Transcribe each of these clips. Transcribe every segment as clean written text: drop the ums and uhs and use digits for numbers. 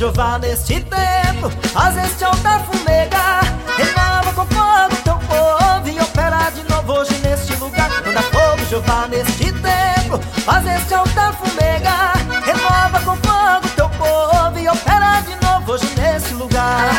Jeová, neste templo, faz este altar fumegar. Renova com fogo teu povo e opera de novo hoje neste lugar. Manda fogo, Jeová, neste templo, faz este altar fumegar. Renova com fogo teu povo e opera de novo hoje nesse lugar.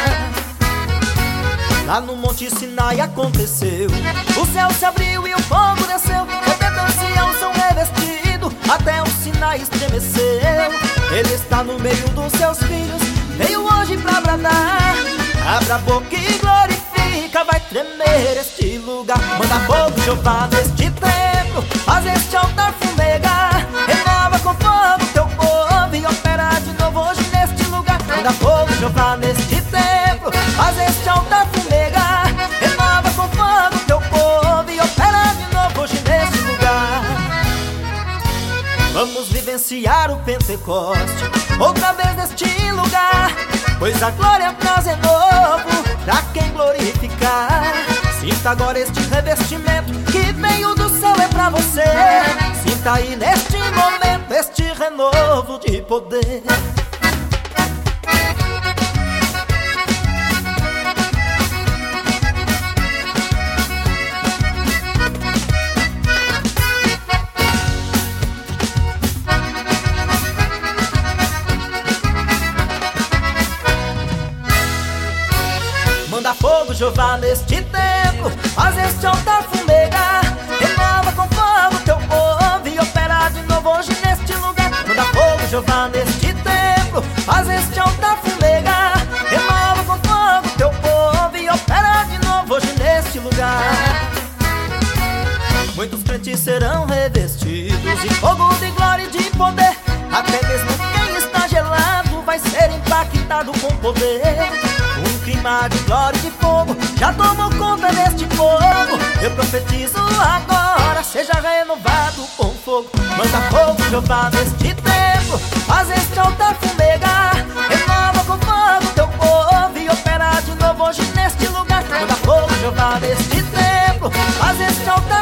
Lá no Monte Sinai aconteceu, o céu se abriu e o fogo desceu. Protetor Sião são revestidos, até o Sinai estremeceu. Ele está no meio dos seus filhos, veio hoje pra bradar. Abra a boca e glorifica, vai tremer este lugar. Manda fogo, Jeová, neste templo, faz este altar fumegar. Renova com fogo teu povo e opera de novo hoje neste lugar. Manda fogo, Jeová, neste templo, faz este altar fumegar. Renova com fogo teu povo e opera de novo hoje neste lugar. Vamos vivenciar o Pentecoste outra vez neste lugar, pois a glória traz novo pra quem glorificar. Sinta agora este revestimento que veio do céu, é pra você. Sinta aí neste momento este renovo de poder. Manda fogo, Jeová, neste templo, faz este altar fumegar. Renova com fogo teu povo e opera de novo hoje neste lugar. Manda fogo, Jeová, neste templo, faz este altar fumegar. Renova com fogo teu povo e opera de novo hoje neste lugar. Muitos crentes serão revestidos de fogo, de glória e de poder. Até mesmo quem está gelado vai ser impactado com poder. Um clima de glória e de fogo já tomou conta deste povo. Eu profetizo agora, seja renovado com fogo. Manda fogo, Jeová, neste templo, faz este altar fumegar. Renova com fogo teu povo e opera de novo hoje neste lugar. Manda fogo, Jeová, neste templo, faz este altar